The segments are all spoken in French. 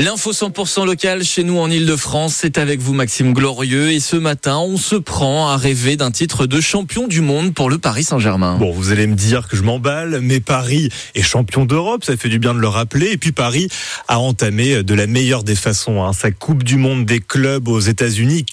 L'info 100% locale chez nous en Ile-de-France, c'est avec vous Maxime Glorieux et ce matin on se prend à rêver d'un titre de champion du monde pour le Paris Saint-Germain. Bon, vous allez me dire que je m'emballe, mais Paris est champion d'Europe, ça fait du bien de le rappeler, et puis Paris a entamé de la meilleure des façons sa Coupe du Monde des clubs aux États-Unis,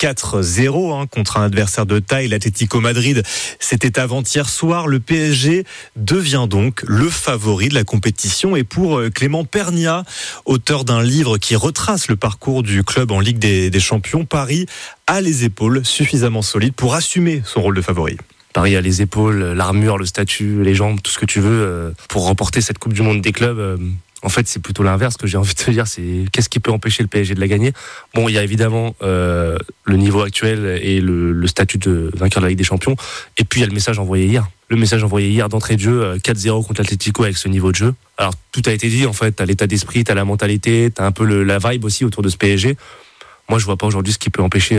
4-0 contre un adversaire de taille, l'Atlético Madrid. C'était avant-hier soir, le PSG devient donc le favori de la compétition, et pour Clément Pernia, auteur d'un livre qui retrace le parcours du club en Ligue des Champions, Paris a les épaules suffisamment solides pour assumer son rôle de favori. Paris a les épaules, l'armure, le statut, les jambes, tout ce que tu veux pour remporter cette Coupe du Monde des clubs. En fait, c'est plutôt l'inverse que j'ai envie de te dire. C'est qu'est-ce qui peut empêcher le PSG de la gagner ? Bon, il y a évidemment le niveau actuel et le statut de vainqueur de la Ligue des Champions. Et puis, il y a le message envoyé hier. Le message envoyé hier d'entrée de jeu, 4-0 contre l'Atlético avec ce niveau de jeu. Alors, tout a été dit, en fait. T'as l'état d'esprit, t'as la mentalité, t'as un peu la vibe aussi autour de ce PSG. Moi, je vois pas aujourd'hui ce qui peut empêcher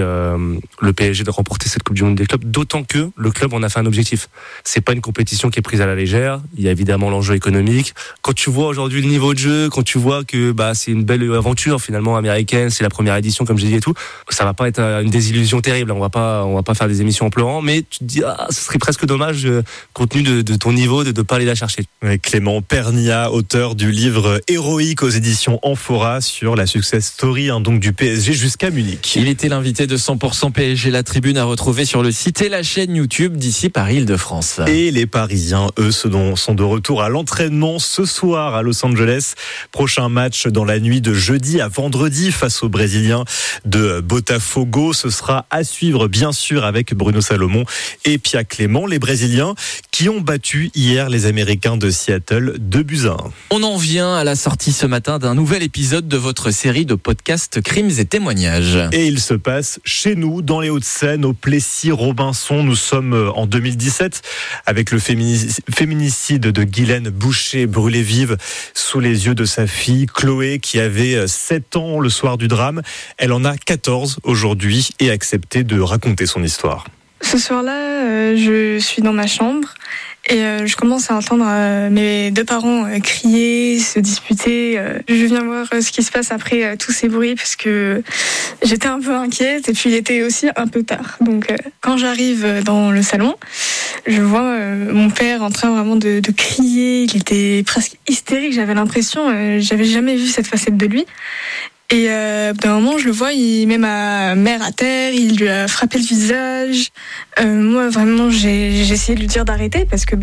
le PSG de remporter cette Coupe du Monde des clubs, d'autant que le club en a fait un objectif. C'est pas une compétition qui est prise à la légère. Il y a évidemment l'enjeu économique. Quand tu vois aujourd'hui le niveau de jeu, quand tu vois que c'est une belle aventure finalement américaine, c'est la première édition comme j'ai dit et tout, ça va pas être une désillusion terrible. On va pas faire des émissions en pleurant, mais tu te dis ce serait presque dommage compte tenu de ton niveau de pas aller la chercher. Ouais, Clément Pernia, auteur du livre Héroïque aux éditions Amphora sur la success story donc du PSG jusqu'à Munich. Il était l'invité de 100% PSG, la tribune à retrouver sur le site et la chaîne YouTube d'ici Paris Île-de-France. Et les Parisiens, eux, sont de retour à l'entraînement ce soir à Los Angeles. Prochain match dans la nuit de jeudi à vendredi face aux Brésiliens de Botafogo. Ce sera à suivre bien sûr avec Bruno Salomon et Pia Clément, les Brésiliens qui ont battu hier les Américains de Seattle 2-1. On en vient à la sortie ce matin d'un nouvel épisode de votre série de podcasts Crimes et témoignages. Et il se passe chez nous, dans les Hauts-de-Seine, au Plessis-Robinson. Nous sommes en 2017 avec le féminicide de Guylaine Boucher, brûlée vive sous les yeux de sa fille Chloé, qui avait 7 ans le soir du drame. Elle en a 14 aujourd'hui et a accepté de raconter son histoire. Ce soir-là, je suis dans ma chambre et je commence à entendre mes deux parents crier, se disputer. Je viens voir ce qui se passe après tous ces bruits parce que j'étais un peu inquiète et puis il était aussi un peu tard. Donc quand j'arrive dans le salon, je vois mon père en train vraiment de crier. Il était presque hystérique, j'avais l'impression. J'avais jamais vu cette facette de lui. Et d'un moment, je le vois, il met ma mère à terre, il lui a frappé le visage. Moi, vraiment, j'ai essayé de lui dire d'arrêter parce que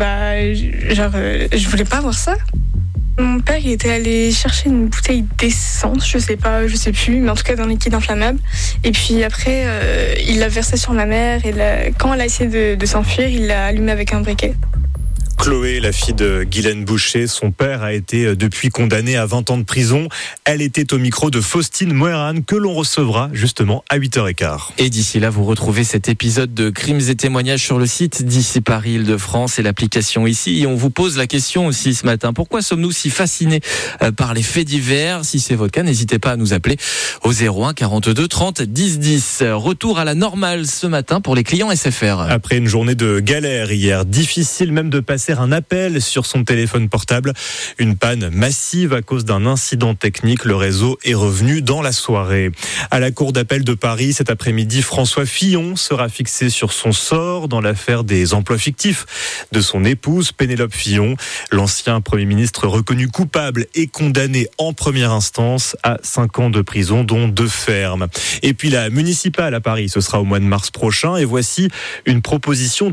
je voulais pas voir ça. Mon père, il était allé chercher une bouteille d'essence, je sais plus, mais en tout cas d'un liquide inflammable. Et puis après, il l'a versé sur ma mère et quand elle a essayé de s'enfuir, il l'a allumé avec un briquet. Chloé, la fille de Guylaine Boucher, son père a été depuis condamné à 20 ans de prison. Elle était au micro de Faustine Moeran que l'on recevra justement à 8h15. Et d'ici là, vous retrouvez cet épisode de Crimes et témoignages sur le site d'ici Paris Île-de-France et l'application ici. Et on vous pose la question aussi ce matin. Pourquoi sommes-nous si fascinés par les faits divers ? Si c'est votre cas, n'hésitez pas à nous appeler au 01 42 30 10 10. Retour à la normale ce matin pour les clients SFR. Après une journée de galère hier, difficile même de passer un appel sur son téléphone portable. Une panne massive à cause d'un incident technique. Le réseau est revenu dans la soirée. À la cour d'appel de Paris, cet après-midi, François Fillon sera fixé sur son sort dans l'affaire des emplois fictifs de son épouse Pénélope Fillon. L'ancien Premier ministre reconnu coupable et condamné en première instance à 5 ans de prison, dont 2 fermes. Et puis la municipale à Paris, ce sera au mois de mars prochain. Et voici une proposition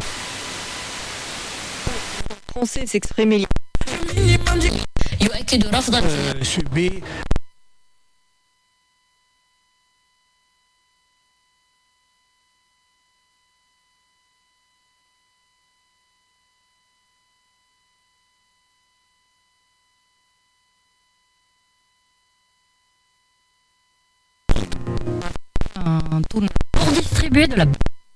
français de s'exprimer. Un tournoi pour distribuer de la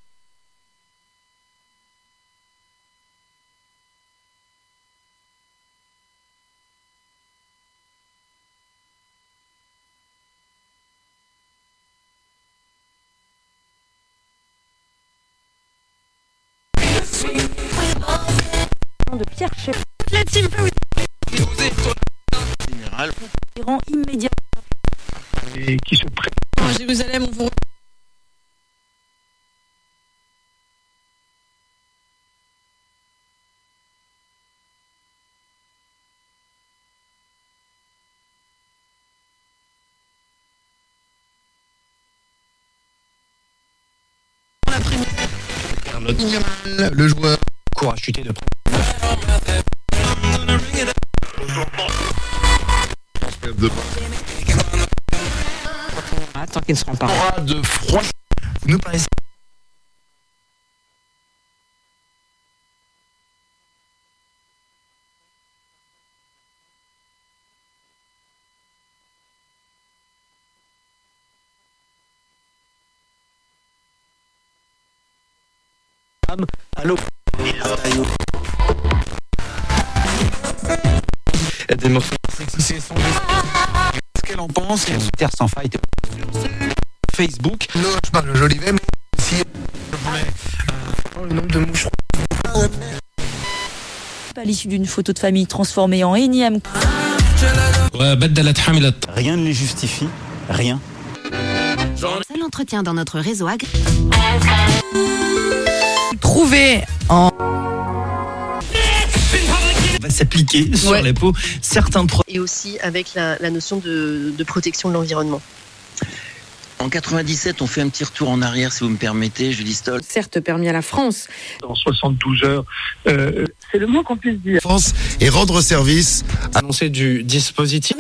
de Pierre Chef. Général. Immédiat. qui se prennent. À Jérusalem, on vous... Le joueur court à chuter de Tant qu'ils ne seront pas de froid. Nous paraissons Allô. des morceaux. C'est son ce qu'elle en pense. Terre sans faille. Facebook. Non, je parle de Jolivet, mais si le nombre de moucherons. À l'issue d'une photo de famille transformée en énième. Rien ne les justifie, rien. Seul entretien dans notre réseau trouver en... Va s'appliquer sur les peaux certains produits. Et aussi avec la notion de protection de l'environnement. En 97, on fait un petit retour en arrière, si vous me permettez, Julie Stoll. Certes permis à la France. Dans 72 heures, c'est le moins qu'on puisse dire. France et rendre service. Annoncer du dispositif.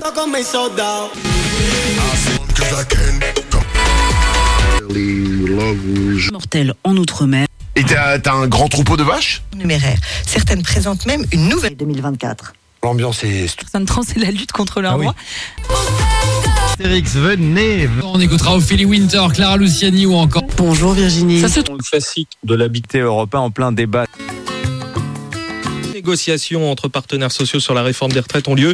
Mortel en Outre-mer. Et t'as un grand troupeau de vaches Numéraire. Certaines présentent même une nouvelle 2024. L'ambiance est... Personne trans, c'est la lutte contre leurs droits. Astérix, venez. On écoutera Ophélie Winter, Clara Luciani ou encore... Bonjour Virginie. Ça, c'est le classique de l'habité européen en plein débat. Les négociations entre partenaires sociaux sur la réforme des retraites ont lieu.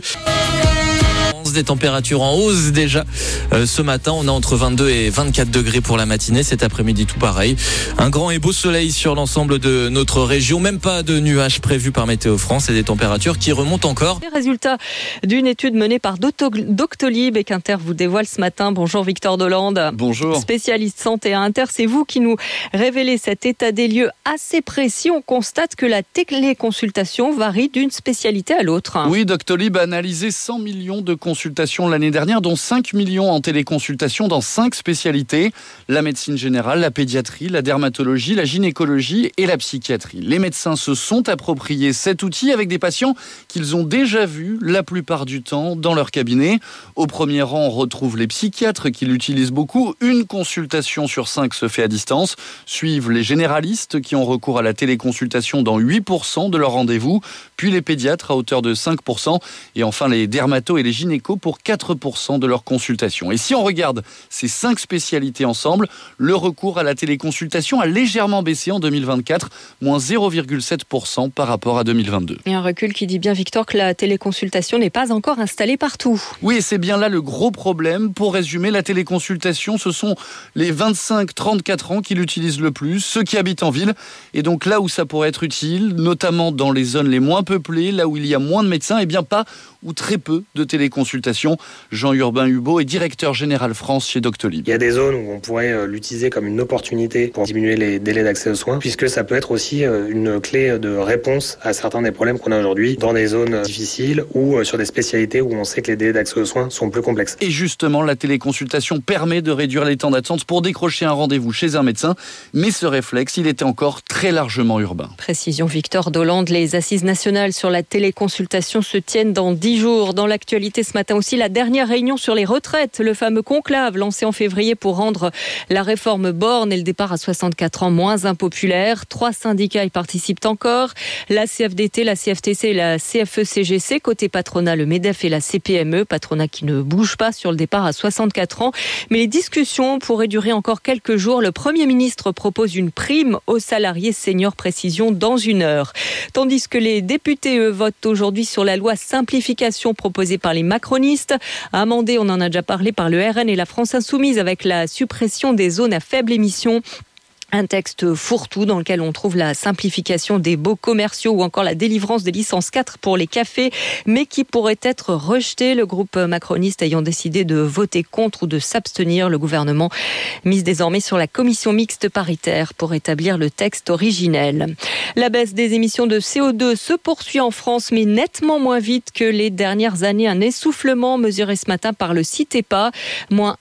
Des températures en hausse déjà. Ce matin, on a entre 22 et 24 degrés pour la matinée. Cet après-midi, tout pareil. Un grand et beau soleil sur l'ensemble de notre région. Même pas de nuages prévus par Météo France et des températures qui remontent encore. Les résultats d'une étude menée par Doctolib et qu'Inter vous dévoile ce matin. Bonjour Victor Dolande. Bonjour. Spécialiste santé à Inter, c'est vous qui nous révélez cet état des lieux assez précis. On constate que la téléconsultation varie d'une spécialité à l'autre. Oui, Doctolib a analysé 100 millions de consultations l'année dernière, dont 5 millions en téléconsultation dans 5 spécialités, la médecine générale, la pédiatrie, la dermatologie, la gynécologie et la psychiatrie. Les médecins se sont appropriés cet outil avec des patients qu'ils ont déjà vus la plupart du temps dans leur cabinet. Au premier rang, on retrouve les psychiatres qui l'utilisent beaucoup. Une consultation sur 5 se fait à distance. Suivent les généralistes qui ont recours à la téléconsultation dans 8% de leurs rendez-vous, puis les pédiatres à hauteur de 5%, et enfin les dermatos et les gynécos pour 4% de leurs consultations. Et si on regarde ces 5 spécialités ensemble, le recours à la téléconsultation a légèrement baissé en 2024, moins 0,7% par rapport à 2022. Et un recul qui dit bien, Victor, que la téléconsultation n'est pas encore installée partout. Oui, et c'est bien là le gros problème. Pour résumer, la téléconsultation, ce sont les 25-34 ans qui l'utilisent le plus, ceux qui habitent en ville. Et donc là où ça pourrait être utile, notamment dans les zones les moins peuplées, là où il y a moins de médecins, et bien pas ou très peu de téléconsultation. Jean-Urbain Hubault est directeur général France chez Doctolib. Il y a des zones où on pourrait l'utiliser comme une opportunité pour diminuer les délais d'accès aux soins, puisque ça peut être aussi une clé de réponse à certains des problèmes qu'on a aujourd'hui dans des zones difficiles ou sur des spécialités où on sait que les délais d'accès aux soins sont plus complexes. Et justement, la téléconsultation permet de réduire les temps d'attente pour décrocher un rendez-vous chez un médecin, mais ce réflexe, il était encore très largement urbain. Précision Victor Dolande, les assises nationales sur la téléconsultation se tiennent dans 10 jours. Dans l'actualité ce matin aussi, la dernière réunion sur les retraites, le fameux conclave lancé en février pour rendre la réforme Borne et le départ à 64 ans moins impopulaire. 3 syndicats y participent encore, la CFDT, la CFTC et la CFE-CGC. Côté patronat, le MEDEF et la CPME, patronat qui ne bouge pas sur le départ à 64 ans. Mais les discussions pourraient durer encore quelques jours. Le Premier ministre propose une prime aux salariés seniors, précision dans 1 heure. Tandis que les députés, eux, votent aujourd'hui sur la loi simplification proposée par les macronistes, amendée, on en a déjà parlé, par le RN et la France Insoumise avec la suppression des zones à faible émission. Un texte fourre-tout dans lequel on trouve la simplification des baux commerciaux ou encore la délivrance des licences 4 pour les cafés, mais qui pourrait être rejeté. Le groupe macroniste ayant décidé de voter contre ou de s'abstenir, le gouvernement mise désormais sur la commission mixte paritaire pour établir le texte originel. La baisse des émissions de CO2 se poursuit en France, mais nettement moins vite que les dernières années. Un essoufflement mesuré ce matin par le CITEPA, moins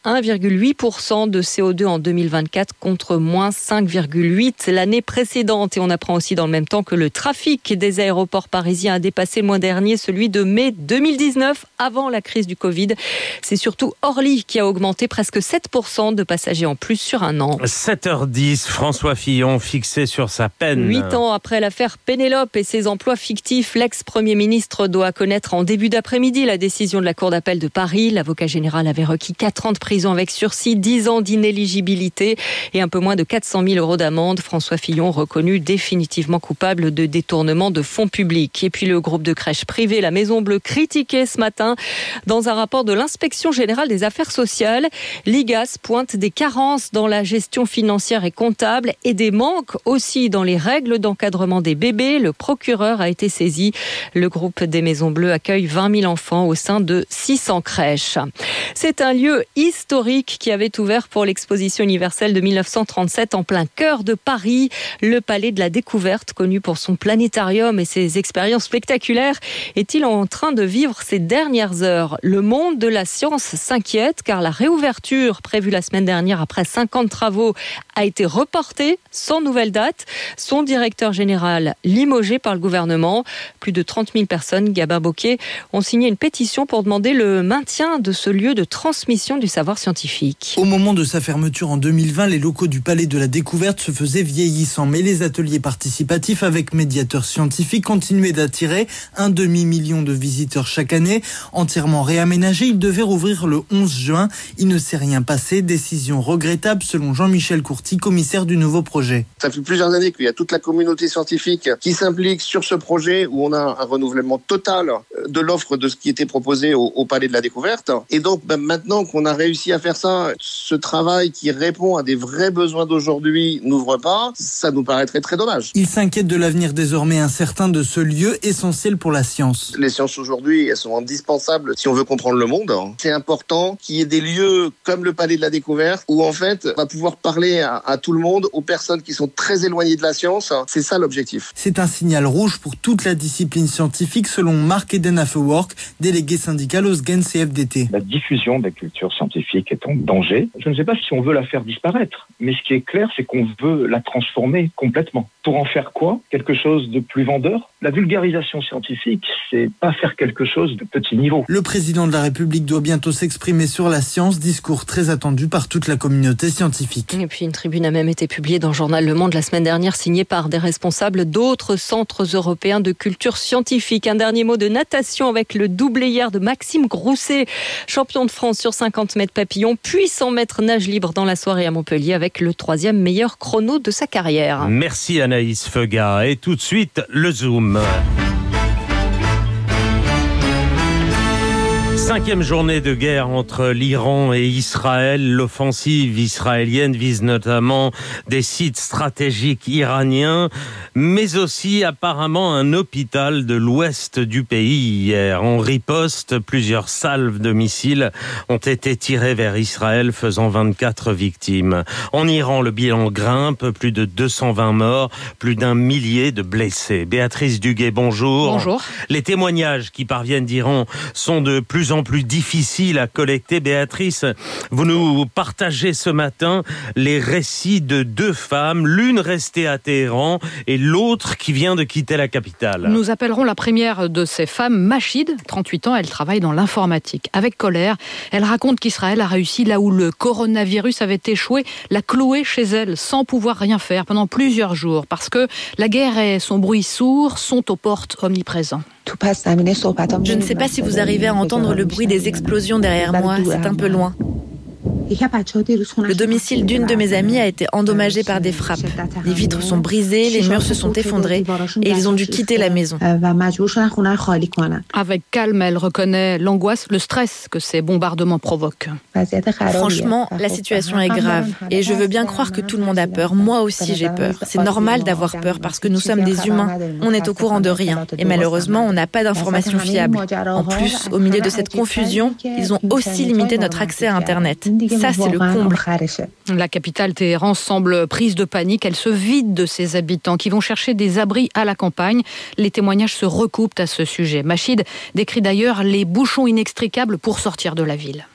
1,8% de CO2 en 2024 contre moins 5,8% l'année précédente. Et on apprend aussi dans le même temps que le trafic des aéroports parisiens a dépassé le mois dernier celui de mai 2019, avant la crise du Covid. C'est surtout Orly qui a augmenté presque 7% de passagers en plus sur un an. 7h10, François Fillon fixé sur sa peine. 8 ans après l'affaire Pénélope et ses emplois fictifs, l'ex-premier ministre doit connaître en début d'après-midi la décision de la Cour d'appel de Paris. L'avocat général avait requis 4 ans de prison avec sursis, 10 ans d'inéligibilité et un peu moins de 400 000 € d'amende. François Fillon reconnu définitivement coupable de détournement de fonds publics. Et puis le groupe de crèches privées, la Maison Bleue, critiqué ce matin dans un rapport de l'Inspection générale des affaires sociales. L'IGAS pointe des carences dans la gestion financière et comptable et des manques aussi dans les règles d'encadrement des bébés. Le procureur a été saisi. Le groupe des Maisons Bleues accueille 20 000 enfants au sein de 600 crèches. C'est un lieu historique qui avait ouvert pour l'exposition universelle de 1937 en plein cœur de Paris. Le Palais de la Découverte, connu pour son planétarium et ses expériences spectaculaires, est-il en train de vivre ses dernières heures? Le monde de la science s'inquiète car la réouverture prévue la semaine dernière après 5 ans de travaux a été reportée sans nouvelle date. Son directeur général limogé par le gouvernement. Plus de 30 000 personnes, Gabin Bocquet, ont signé une pétition pour demander le maintien de ce lieu de transmission du savoir scientifique. Au moment de sa fermeture en 2020, les locaux du Palais de la Découverte se faisaient vieillissants, mais les ateliers participatifs avec médiateurs scientifiques continuaient d'attirer 1,5 million de visiteurs chaque année. Entièrement réaménagé, il devait rouvrir le 11 juin. Il ne s'est rien passé. Décision regrettable selon Jean-Michel Courty, commissaire du nouveau projet. Ça fait plusieurs années qu'il y a toute la communauté scientifique qui s'implique sur ce projet où on a un renouvellement total de l'offre de ce qui était proposé au Palais de la Découverte. Et donc maintenant qu'on a réussi à faire ça, ce travail qui répond à des vrais besoins d'aujourd'hui n'ouvre pas, ça nous paraîtrait très dommage. Il s'inquiète de l'avenir désormais incertain de ce lieu essentiel pour la science. Les sciences aujourd'hui, elles sont indispensables si on veut comprendre le monde. C'est important qu'il y ait des lieux comme le Palais de la Découverte où en fait on va pouvoir parler à tout le monde, aux personnes qui sont très éloignées de la science. C'est ça l'objectif. C'est un signal rouge pour toute la discipline scientifique selon Marc Eden-Affework, délégué syndical au SGEN CFDT. La diffusion de la culture scientifique est en danger. Je ne sais pas si on veut la faire disparaître, mais ce qui est clair, c'est qu'on veut la transformer complètement. Pour en faire quoi? Quelque chose de plus vendeur? La vulgarisation scientifique, c'est pas faire quelque chose de petit niveau. Le président de la République doit bientôt s'exprimer sur la science, discours très attendu par toute la communauté scientifique. Et puis une tribune a même été publiée dans le journal Le Monde la semaine dernière, signée par des responsables d'autres centres européens de culture scientifique. Un dernier mot de natation avec le doublé hier de Maxime Grousset, champion de France sur 50 mètres papillon, puis 100 mètres nage libre dans la soirée à Montpellier avec le 3e meilleur chrono de sa carrière. Merci Anaïs Feuga. Et tout de suite, le Zoom. 5e journée de guerre entre l'Iran et Israël. L'offensive israélienne vise notamment des sites stratégiques iraniens, mais aussi apparemment un hôpital de l'ouest du pays hier. En riposte, plusieurs salves de missiles ont été tirées vers Israël, faisant 24 victimes. En Iran, le bilan grimpe, plus de 220 morts, plus d'1 millier de blessés. Béatrice Duguay, bonjour. Bonjour. Les témoignages qui parviennent d'Iran sont de plus en plus difficile à collecter. Béatrice, vous nous partagez ce matin les récits de 2 femmes, l'une restée à Téhéran et l'autre qui vient de quitter la capitale. Nous appellerons la première de ces femmes Machid, 38 ans, elle travaille dans l'informatique. Avec colère, elle raconte qu'Israël a réussi là où le coronavirus avait échoué, l'a clouée chez elle sans pouvoir rien faire pendant plusieurs jours parce que la guerre et son bruit sourd sont aux portes omniprésents. Je ne sais pas si vous arrivez à entendre le bruit des explosions derrière moi, c'est un peu loin. Le domicile d'une de mes amies a été endommagé par des frappes. Les vitres sont brisées, les murs se sont effondrés et ils ont dû quitter la maison. Avec calme, elle reconnaît l'angoisse, le stress que ces bombardements provoquent. Franchement, la situation est grave et je veux bien croire que tout le monde a peur. Moi aussi, j'ai peur. C'est normal d'avoir peur parce que nous sommes des humains. On est au courant de rien et malheureusement, on n'a pas d'informations fiables. En plus, au milieu de cette confusion, ils ont aussi limité notre accès à Internet. Ça, c'est le comble. La capitale Téhéran semble prise de panique. Elle se vide de ses habitants qui vont chercher des abris à la campagne. Les témoignages se recoupent à ce sujet. Machid décrit d'ailleurs les bouchons inextricables pour sortir de la ville.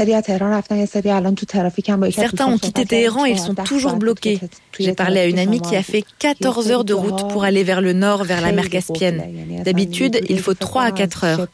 Certains ont quitté Téhéran et ils sont toujours bloqués. J'ai parlé à une amie qui a fait 14 heures de route pour aller vers le nord, vers la mer Caspienne. D'habitude, il faut 3 à 4 heures.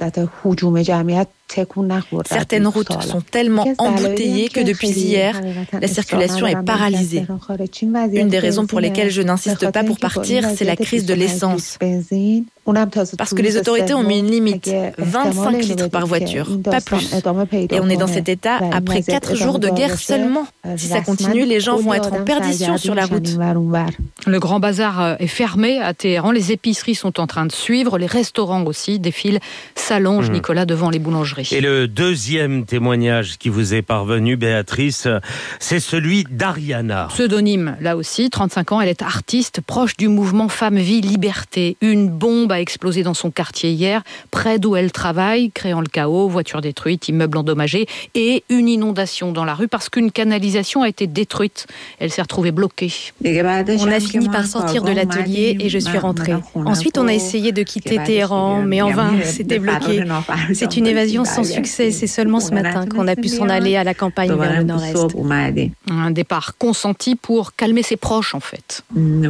Certaines routes sont tellement embouteillées que depuis hier, la circulation est paralysée. Une des raisons pour lesquelles je n'insiste pas pour partir, c'est la crise de l'essence. Parce que les autorités ont mis une limite, 25 litres par voiture, pas plus. Et on est dans cet état après 4 jours de guerre seulement. Si ça continue, les gens vont être en perdition sur la route. Le grand bazar est fermé à Téhéran, les épiceries sont en train de suivre, les restaurants aussi défilent, s'allongent, Nicolas, devant les boulangeries. Et le deuxième témoignage qui vous est parvenu, Béatrice, c'est celui d'Ariana. Pseudonyme, là aussi, 35 ans, elle est artiste, proche du mouvement Femmes, Vie, Liberté. Une bombe a explosé dans son quartier hier, près d'où elle travaille, créant le chaos, voitures détruites, immeubles endommagés et une inondation dans la rue parce qu'une canalisation a été détruite. Elle s'est retrouvée bloquée. On a fini par sortir de l'atelier et je suis rentrée. Ensuite, on a essayé de quitter Téhéran, mais en vain, c'était bloqué. C'est une évasion sans succès. C'est seulement ce matin qu'on a pu s'en aller à la campagne vers le nord-est. Un départ consenti pour calmer ses proches, en fait.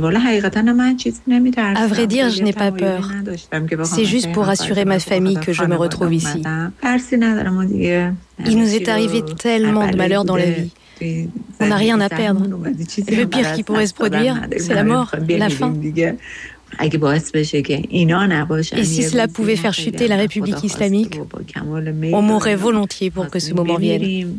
À vrai dire, je n'ai pas peur. C'est juste pour rassurer ma famille que je me retrouve ici. Il nous est arrivé tellement de malheurs dans la vie. On n'a rien à perdre. Le pire qui pourrait se produire, c'est la mort, la faim. Et si cela pouvait faire chuter la République islamique, on mourrait volontiers pour que ce moment vienne.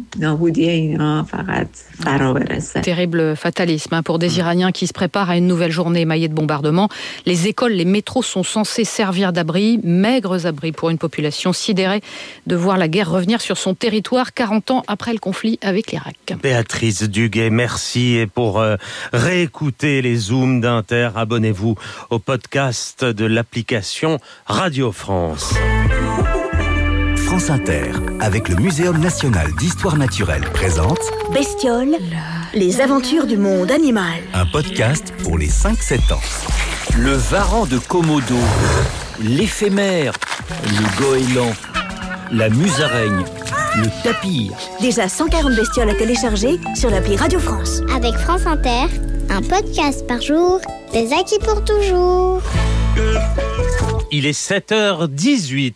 Terrible fatalisme pour des Iraniens qui se préparent à une nouvelle journée émaillée de bombardements. Les écoles, les métros sont censés servir d'abri, maigres abris pour une population sidérée de voir la guerre revenir sur son territoire 40 ans après le conflit avec l'Irak. Béatrice Duguay, merci. Et pour réécouter les Zooms d'Inter, abonnez-vous au podcast de l'application Radio France. France Inter, avec le Muséum national d'histoire naturelle, présente Bestioles, les aventures du monde animal. Un podcast pour les 5-7 ans. Le varan de Komodo, l'éphémère, le goéland, la musaraigne, le tapir. Déjà 140 bestioles à télécharger sur l'appli Radio France. Avec France Inter, un podcast par jour, des acquis pour toujours. Il est 7h18.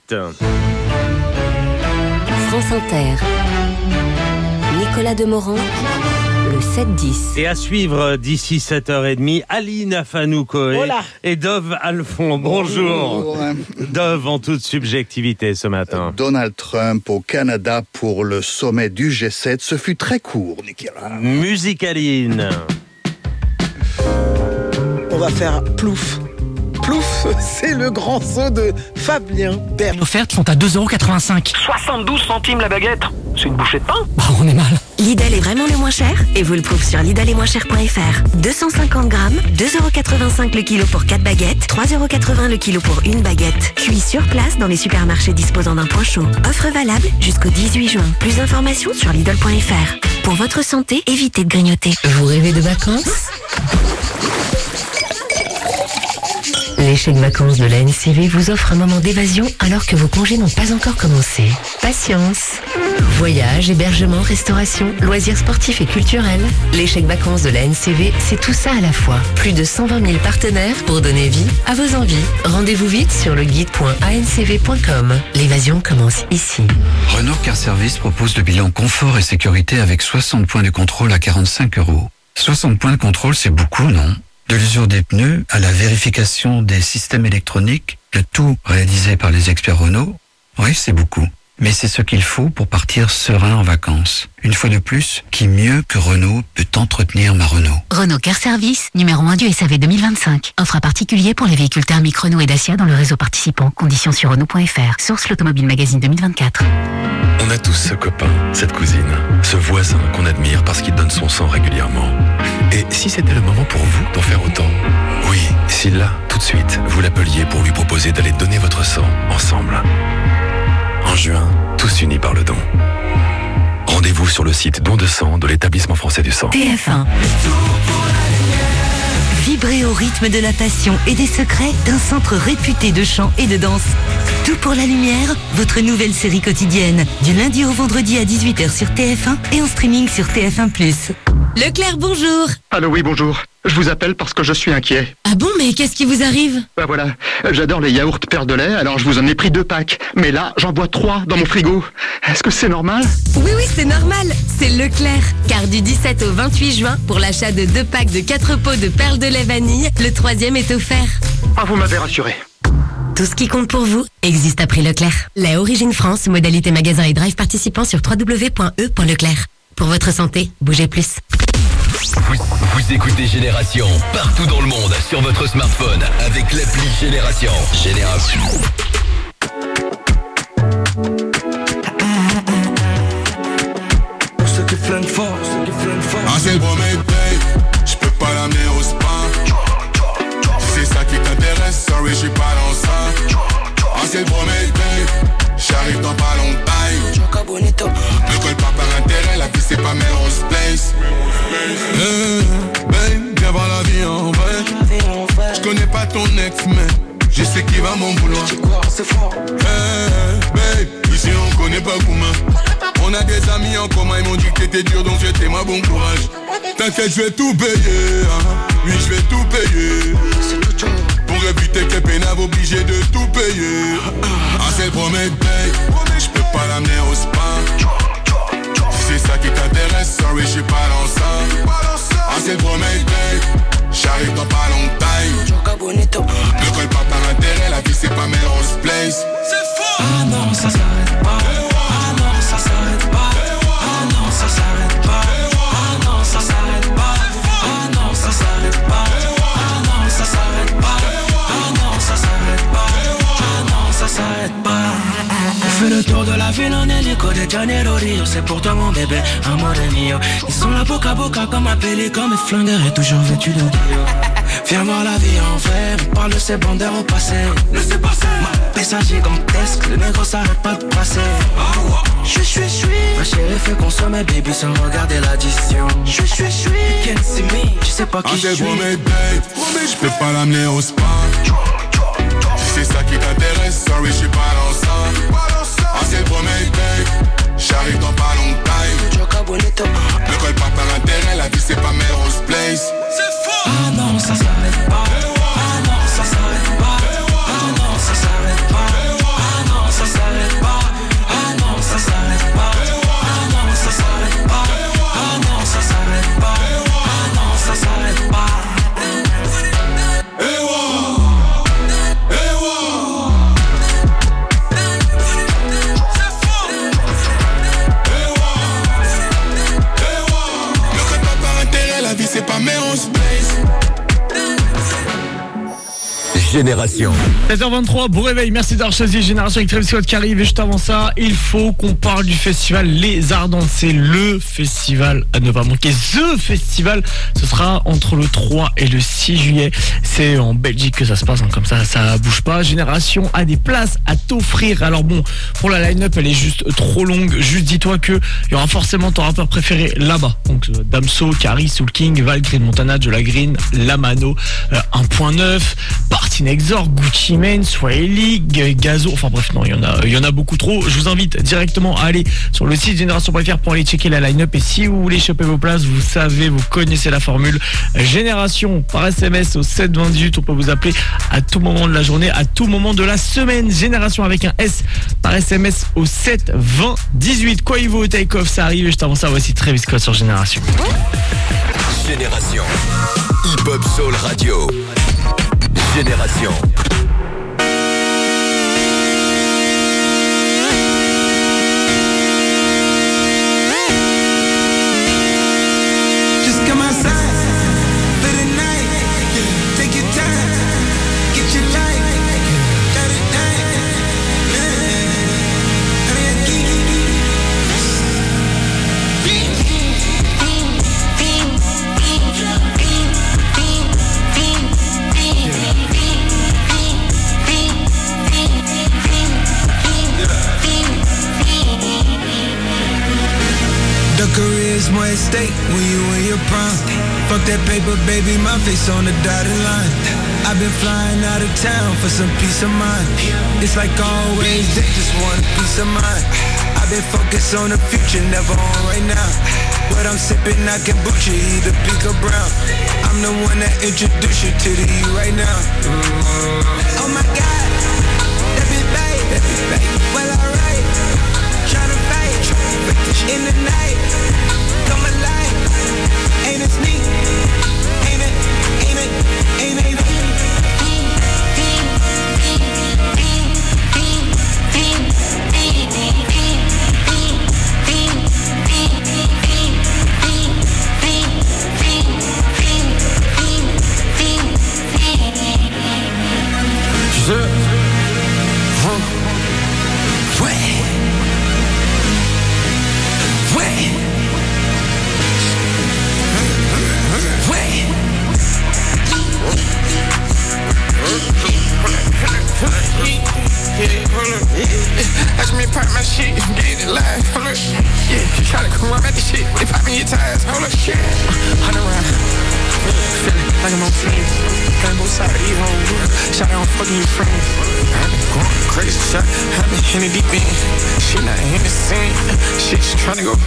France Inter. Nicolas Demorand, le 7-10. Et à suivre d'ici 7h30, Aline Afanou-Coé et Dove Alphon. Bonjour. Dove en toute subjectivité ce matin. Donald Trump au Canada pour le sommet du G7. Ce fut très court, Nicolas. Musicaline. On va faire plouf. Plouf, c'est le grand saut de Fabien Père. Les offertes sont à 2,85 €. 72 centimes la baguette. C'est une bouchée de pain. Bah, on est mal. Lidl est vraiment le moins cher et vous le prouve sur lidlesetmoincher.fr. 250 grammes, 2,85 € le kilo pour 4 baguettes, 3,80 € le kilo pour une baguette. Cuit sur place dans les supermarchés disposant d'un point chaud. Offre valable jusqu'au 18 juin. Plus d'informations sur lidl.fr. Pour votre santé, évitez de grignoter. Vous rêvez de vacances ? Les chèques vacances de la NCV vous offrent un moment d'évasion alors que vos congés n'ont pas encore commencé. Patience. Voyages, hébergement, restauration, loisirs sportifs et culturels. Les chèques vacances de la NCV, c'est tout ça à la fois. Plus de 120 000 partenaires pour donner vie à vos envies. Rendez-vous vite sur le guide.ancv.com. L'évasion commence ici. Renault Car Service propose le bilan confort et sécurité avec 60 points de contrôle à 45 €. 60 points de contrôle, c'est beaucoup, non ? De l'usure des pneus à la vérification des systèmes électroniques, le tout réalisé par les experts Renault, oui, c'est beaucoup. Mais c'est ce qu'il faut pour partir serein en vacances. Une fois de plus, qui mieux que Renault peut entretenir ma Renault? Renault Car Service, numéro 1 du SAV 2025. Offre à particulier pour les véhicules thermiques Renault et Dacia dans le réseau participant. Conditions sur Renault.fr. Source l'Automobile Magazine 2024. On a tous ce copain, cette cousine, ce voisin qu'on admire parce qu'il donne son sang régulièrement. Et si c'était le moment pour vous d'en faire autant? Oui, si là, tout de suite, vous l'appeliez pour lui proposer d'aller donner votre sang ensemble. En juin, tous unis par le don. Rendez-vous sur le site Don de sang de l'Établissement français du sang. TF1. Vibrez au rythme de la passion et des secrets d'un centre réputé de chant et de danse. Tout pour la lumière, votre nouvelle série quotidienne. Du lundi au vendredi à 18h sur TF1 et en streaming sur TF1+. Leclerc, bonjour. Allô, oui, bonjour. Je vous appelle parce que je suis inquiet. Ah bon, mais qu'est-ce qui vous arrive? Bah voilà, j'adore les yaourts perles de lait, alors je vous en ai pris 2 packs. Mais là, j'en bois 3 dans mon frigo. Est-ce que c'est normal? Oui, c'est normal. C'est Leclerc. Car du 17 au 28 juin, pour l'achat de 2 packs de 4 pots de perles de lait vanille, le 3e est offert. Ah, vous m'avez rassuré. Tout ce qui compte pour vous existe à prix Leclerc. Lait Origine France, modalité magasin et drive participant sur www.e.leclerc. Pour votre santé, bougez plus. Vous écoutez Génération partout dans le monde sur votre smartphone avec l'appli Génération. Génération. Pour ceux qui flinguent fort, Ah, c'est le premier paye, je peux pas l'amener au spa. C'est ça qui t'intéresse, sorry, je suis pas dans ça. Ah, c'est le premier paye, j'arrive dans pas longtemps. Ne colle pas par intérêt, la vie c'est pas Melrose Place. Babe, viens voir la vie en vrai. Je connais pas ton ex, mais je sais qu'il va m'en vouloir. Babe, ici on connaît pas Kouma. On a des amis en commun, ils m'ont dit que t'étais dur, donc souhaitez-moi bon courage. T'inquiète, je vais tout payer, hein. Oui, je vais tout payer. Pour éviter que pénave obligé de tout payer. Ah, c'est le premier paye, je peux pas l'amener au spa. Si c'est ça qui t'intéresse, sorry, je suis pas dans ça. Ah, c'est le premier paye, j'arrive dans pas longtemps. Ne colle pas par intérêt, la vie c'est pas Melrose Place. C'est faux. Ah non, ça s'arrête pas. Ah non, ça s'arrête pas. Ah non, ça s'arrête pas. Ah non, ça s'arrête pas. Ah non, ça s'arrête pas. Ah non, ça s'arrête pas. Ah non, ça s'arrête pas. Ah non, ça s'arrête pas. On fait le tour de la ville en hélico de Janeiro Rio. C'est pour toi mon bébé, amore mio. Ils sont là boca à boca comme appelés comme mes flingueurs et toujours vêtus de bio. Viens voir la vie en vrai, on parle de ces bandeurs au passé. Laissez passer. Ma pesa gigantesque, le négro s'arrête pas de passer. Je suis. Ma chérie fait consommer baby sans regarder l'addition. Je suis. Can't see me, je sais pas qui je suis. Je peux pas l'amener au spa. Si c'est ça qui t'intéresse, sorry, je suis pas dans ça. Ah, c'est le premier babe, j'arrive dans pas longtemps. Ne colle pas par intérêt, la vie c'est pas Melrose Place. C'est faux. Ah non, ça s'arrête pas. Ah non, ça s'arrête pas. Ah non, ça s'arrête pas. Ah non, ça s'arrête pas. Ah non, ça s'arrête pas. Ah non, ça s'arrête pas. Ah non, ça s'arrête pas. Ah non, ça s'arrête pas. C'est pas Melrose Place. Génération. 7h23, bon réveil, merci d'avoir choisi Génération avec Travis Scott qui arrive. Et juste avant ça, il faut qu'on parle du festival Les Ardentes. C'est le festival à ne pas manquer. The Festival, ce sera entre le 3 et le 6 juillet. C'est en Belgique que ça se passe, hein, comme ça bouge pas. Génération a des places à t'offrir. Alors bon, pour la line-up, elle est juste trop longue. Juste dis-toi que il y aura forcément ton rappeur préféré là-bas. Donc Damso, Kari, Soul King, Val, Green Montana, Joe La Green, Lamano, 1.9, Party Exor, Gucci Mane, Swahili, Gazo, enfin bref, non, il y en a beaucoup trop. Je vous invite directement à aller sur le site Génération.fr pour aller checker la line-up. Et si vous voulez choper vos places, vous savez, vous connaissez la formule. Génération par SMS au 7/28. On peut vous appeler à tout moment de la journée, à tout moment de la semaine. Génération avec un S par SMS au 7/20/18. Quoi il vaut au take-off, ça arrive. Et juste avant ça, voici Travis Scott sur Génération. Génération. Hip-Hop Soul Radio. Génération. career's more at stake when you in your prime. Fuck that paper, baby, my face on the dotted line. I've been flying out of town for some peace of mind. It's like always, they just want a peace of mind. I've been focused on the future, never on right now. What I'm sipping, I can butcher, either pink or brown. I'm the one that introduced you to the you right now. Oh my God, that be babe, well alright. Tryna fight in the night, come alive. Ain't it sneak? Ain't it? Watch me pop my shit, get it live, hold up. Yeah, you try to come around at the shit, they popping your tires, hold up. Yeah, 100 round, feeling like I'm on team, playing both sides of these hoes. Shot out, I'm fucking your friends. I've been going crazy, shot, I've been in the deep end. She not in the scene, she just trying to go.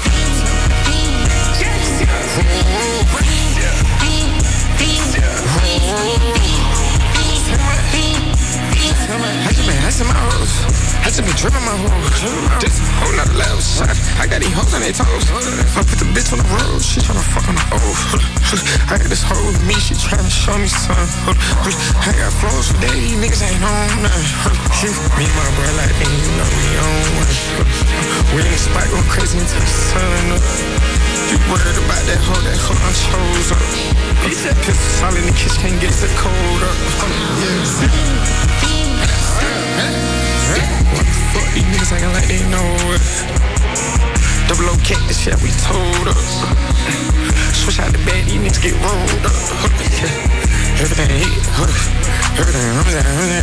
I just my hoes. I just been tripping my hoes. This whole nother level shot. I got these hoes on their toes. I put the bitch on the road. She tryna fuck on the old. I got this hoe with me. She tryna show me something. I got flows for days. Niggas ain't on nothing. Me and my bro like, hey, you know we on one. We in the spot going crazy until the sun up. You worried about that hoe I chose up. Piss all in the kitchen, can't get the cold up. What the fuck, these niggas acting like they know it. Double O cat, this shit we told up. Switch out the bed, these niggas get rolled up. Everything hit, everything.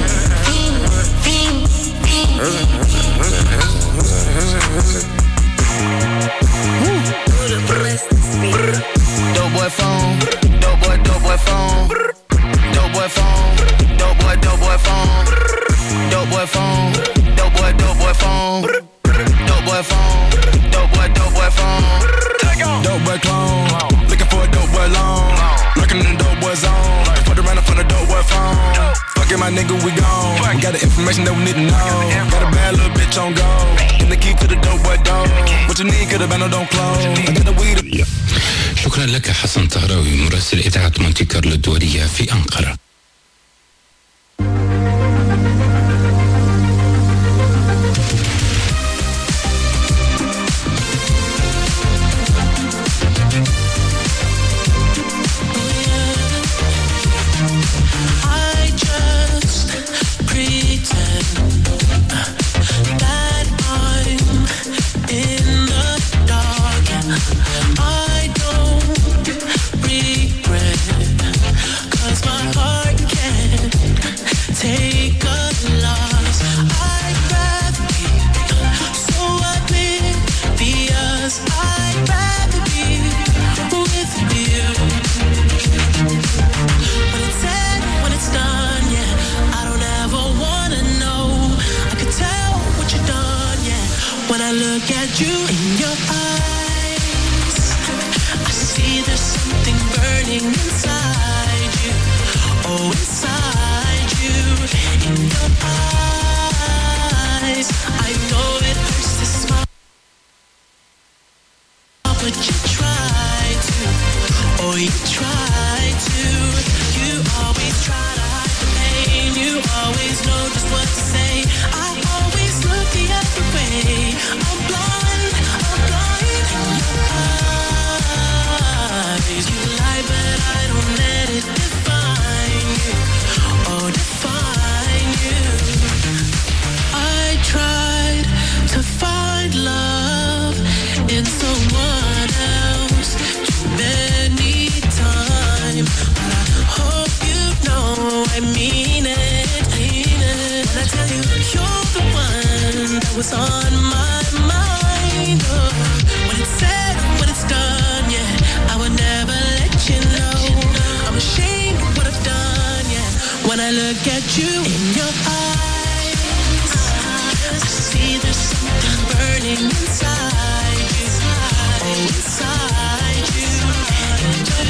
Dope boy phone, dope boy phone, dope boy phone, dope boy phone, dope boy phone, dope boy phone, dope boy phone, dope boy phone. Dope boy clone, looking for a dope boy long, lurking in the dope boy zone. Put around for the dope boy phone. Fucking my nigga, we gone. We got the information that we need to know. Got a bad little bitch on go. Give the key to the dope boy door. What you need could have been, don't close. I got the weed. شكرا لك حسن طهراوي مراسل إذاعة مونتي كارلو الدولية في أنقرة. Look at you in your eyes, I see there's something burning inside you. Oh, inside you, in your eyes. I know it hurts to smile, but you try to. Oh, you try to. You always try to hide the pain. You always know just what to say. I always look the other way. I'm blind in your eyes. You lie, but I don't let it define you. Oh, define you. I tried to find love in someone else too many times, but I hope you know I mean it. When I tell you you're the one that was on my mind, oh, when it's said you in your eyes. I see there's something burning inside you. Oh, inside you. In your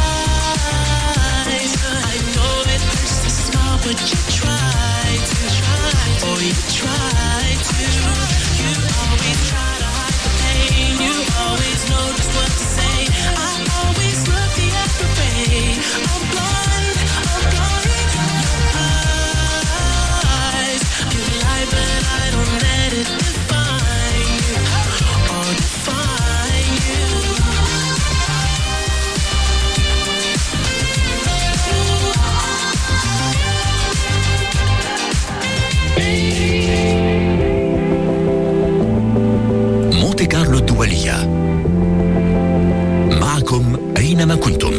eyes. I know it hurts to smile, but you try to. Oh, you try to. You always try to hide the pain. You always know just what to say. I always look the other way. I'm blind. Your eyes. You lie, but I don't let it define you. Or define you. مونتي كارلو الدولية معكم أينما كنتم.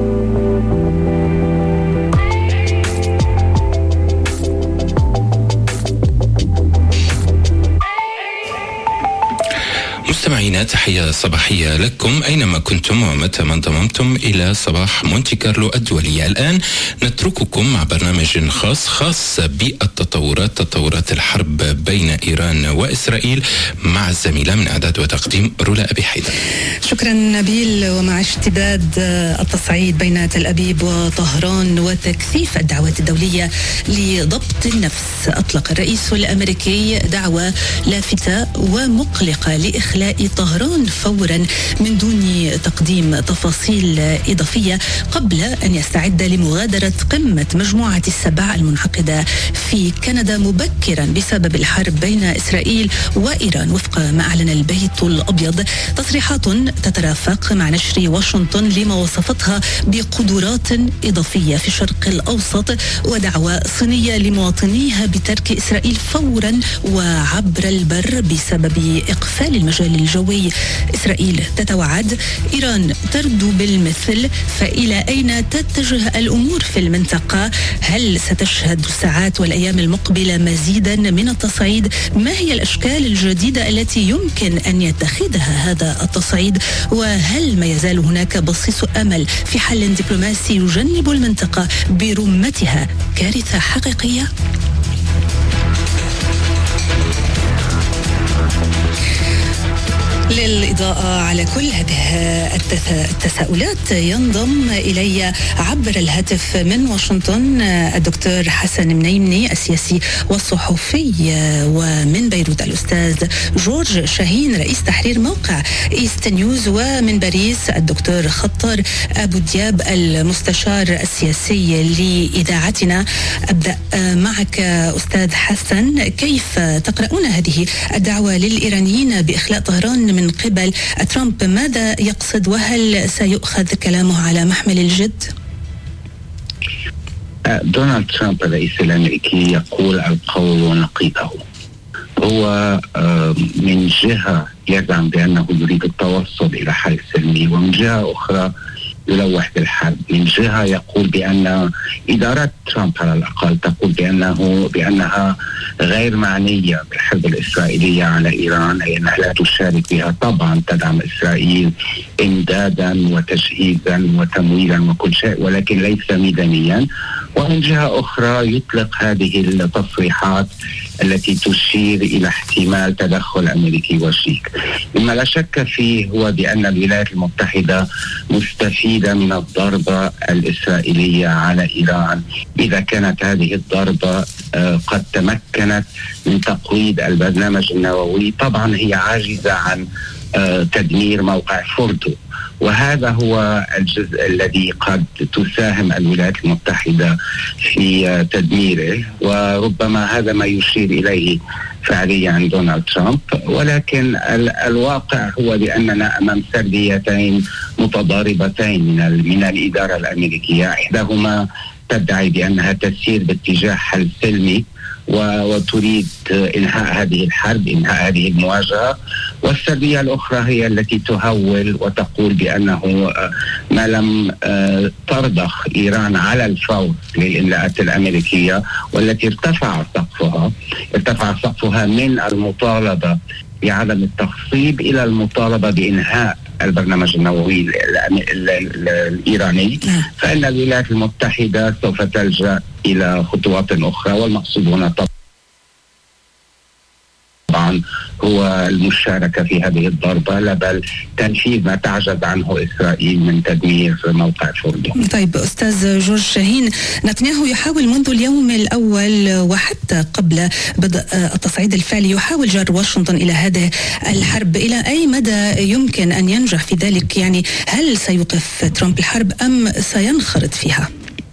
مستمعينا تحية صباحية لكم أينما كنتم ومتى ما انضممتم إلى صباح مونتي كارلو الدولية. الآن نترككم مع برنامج خاص بالتطورات، تطورات الحرب بين إيران وإسرائيل، مع الزميلة من إعداد وتقديم رولا أبي حيدر. شكرا نبيل. ومع اشتداد التصعيد بين تل أبيب وطهران وتكثيف الدعوات الدولية لضبط النفس، أطلق الرئيس الأمريكي دعوة لافتة ومقلقة لإخلاء طهران فورا من دون تقديم تفاصيل إضافية قبل أن يستعد لمغادرة قمة مجموعة السبع المنعقدة في كندا مبكرا بسبب الحرب بين إسرائيل وإيران، وفق ما أعلن البيت الأبيض. تصريحات تترافق مع نشر واشنطن لما وصفتها بقدرات إضافية في الشرق الأوسط، ودعوة صينية لمواطنيها بترك إسرائيل فورا وعبر البر بسبب إقفال المجال الجوي. إسرائيل تتوعد، إيران ترد بالمثل. فإلى أين تتجه الأمور في المنطقة؟ هل ستشهد الساعات والأيام المقبلة مزيدا من التصعيد؟ ما هي الأشكال الجديدة التي يمكن أن يتخذها هذا التصعيد؟ وهل ما يزال هناك بصيص أمل في حل دبلوماسي يجنب المنطقة برمتها كارثة حقيقية؟ للإضاءة على كل هذه التساؤلات ينضم إلي عبر الهاتف من واشنطن الدكتور حسن منيمني السياسي والصحفي، ومن بيروت الأستاذ جورج شاهين رئيس تحرير موقع إيست نيوز، ومن باريس الدكتور خطر أبو دياب المستشار السياسي لإذاعتنا. أبدأ معك أستاذ حسن، كيف تقرؤون هذه الدعوة للإيرانيين بإخلاء طهران من قبل ترامب؟ ماذا يقصد وهل سيؤخذ كلامه على محمل الجد؟ دونالد ترامب الرئيس الأمريكي يقول القول ونقيضه. هو من جهة يزعم بأنه يريد التوصل إلى حل سلمي، ومن جهة أخرى يلوح بالحرب. من جهة يقول بأن إدارة ترامب على الأقل تقول بأنها غير معنية بالحرب الإسرائيلية على إيران، أي أنها لا تشارك بها. طبعا تدعم إسرائيل إمدادا وتجهيزا وتمويلا وكل شيء، ولكن ليس ميدانيا. ومن جهة أخرى يطلق هذه التصريحات التي تشير إلى احتمال تدخل أمريكي وشيك. مما لا شك فيه هو بأن الولايات المتحدة مستفيدة من الضربة الإسرائيلية على إيران، إذا كانت هذه الضربة قد تمكنت من تقويض البرنامج النووي. طبعا هي عاجزة عن تدمير موقع فوردو، وهذا هو الجزء الذي قد تساهم الولايات المتحدة في تدميره، وربما هذا ما يشير إليه فعليا دونالد ترامب. ولكن الواقع هو بأننا أمام سرديتين متضاربتين من الإدارة الأمريكية. إحداهما تدعي بأنها تسير باتجاه حل سلمي وتريد إنهاء هذه الحرب، إنهاء هذه المواجهة، والسردية الأخرى هي التي تهول وتقول بأنه ما لم ترضخ إيران على الفور للإملاءات الأمريكية، والتي ارتفع سقفها من المطالبة بعدم التخصيب إلى المطالبة بإنهاء البرنامج النووي الإيراني، فإن الولايات المتحدة سوف تلجأ إلى خطوات أخرى، والمقصود هنا طبعا هو المشاركة في هذه الضربة، لا بل تنفيذ ما تعجز عنه إسرائيل من تدمير موقع فوردو. طيب أستاذ جورج شاهين، نتنياهو يحاول منذ اليوم الأول وحتى قبل بدء التصعيد الفعلي يحاول جر واشنطن إلى هذه الحرب. إلى أي مدى يمكن أن ينجح في ذلك؟ يعني هل سيوقف ترامب الحرب أم سينخرط فيها؟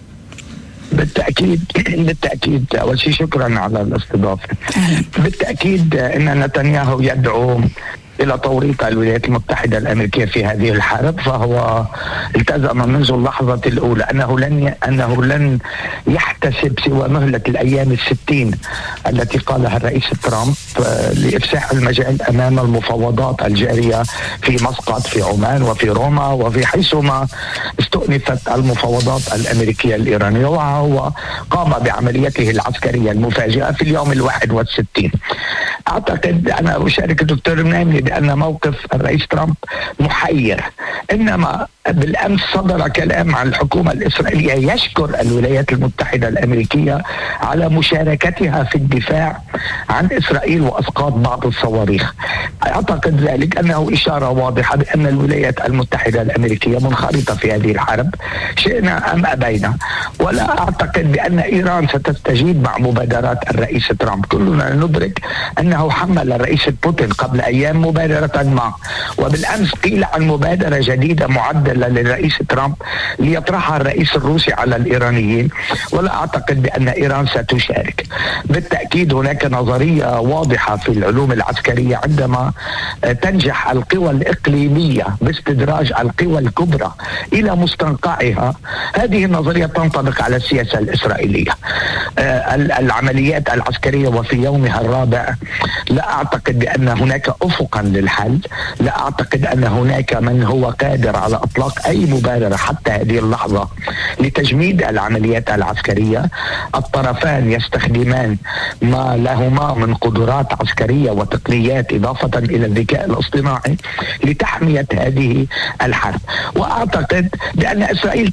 بالتأكيد أول شيء شكرا على الاستضافة. بالتأكيد أن نتنياهو يدعو إلى توريط الولايات المتحدة الأمريكية في هذه الحرب، فهو التزم منذ اللحظة الأولى أنه لن يحتسب سوى مهلة الأيام 60 التي قالها الرئيس ترامب لإفساح المجال أمام المفاوضات الجارية في مسقط في عمان وفي روما وفي حيثما استؤنفت المفاوضات الأمريكية الإيرانية، وهو قام بعمليته العسكرية المفاجئة في اليوم 61. أعتقد أنا أشارك الدكتور منامي بأن موقف الرئيس ترامب محير، إنما بالأمس صدر كلام عن الحكومة الإسرائيلية يشكر الولايات المتحدة الأمريكية على مشاركتها في الدفاع عن إسرائيل وأسقاط بعض الصواريخ. أعتقد ذلك أنه إشارة واضحة بأن الولايات المتحدة الأمريكية منخرطة في هذه الحرب شئنا أم أبينا، ولا أعتقد بأن إيران ستستجيب مع مبادرات الرئيس ترامب. كلنا ندرك أنه حمل الرئيس بوتين قبل أيام مبادرة ما، وبالأمس قيل عن مبادرة جديدة معدلة للرئيس ترامب ليطرحها الرئيس الروسي على الإيرانيين، ولا أعتقد بأن إيران ستشارك. بالتأكيد هناك نظرية واضحة في العلوم العسكرية، عندما تنجح القوى الإقليمية باستدراج القوى الكبرى إلى مستنقعها، هذه النظرية تنطبق على السياسة الإسرائيلية. العمليات العسكرية وفي يومها الرابع لا أعتقد بأن هناك أفقا للحل، لا أعتقد أن هناك من هو قادر على إطلاق أي مبادرة حتى هذه اللحظة لتجميد العمليات العسكرية. الطرفان يستخدمان ما لهما من قدرات عسكرية وتقنيات إضافة إلى الذكاء الاصطناعي لتحمية هذه الحرب، وأعتقد بأن إسرائيل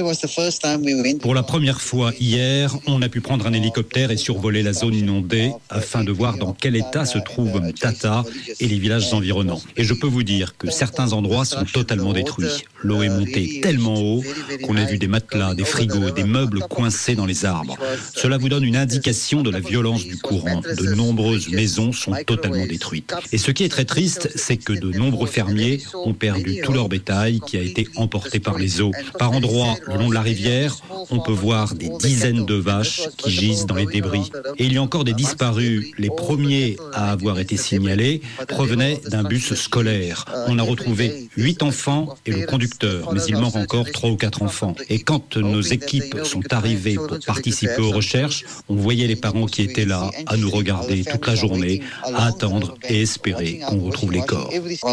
Pour la première fois hier, on a pu prendre un hélicoptère et survoler la zone inondée afin de voir dans quel état se trouvent Tata et les villages environnants. Et je peux vous dire que certains endroits sont totalement détruits. L'eau est montée tellement haut qu'on a vu des matelas, des frigos, des meubles coincés dans les arbres. Cela vous donne une indication de la violence du courant. De nombreuses maisons sont totalement détruites. Et ce qui est très triste, c'est que de nombreux fermiers ont perdu tout leur bétail qui a été emporté par les eaux. Par endroits, le long de la rivière, on peut voir des dizaines de vaches qui gisent dans les débris. Et il y a encore des disparus. Les premiers à avoir été signalés provenaient d'un bus scolaire. On a retrouvé 8 enfants et le conducteur, mais il manque encore 3 ou 4 enfants. Et quand nos équipes sont arrivées pour participer aux recherches, on voyait les parents qui étaient là, à nous regarder toute la journée, à attendre et espérer qu'on retrouve les corps.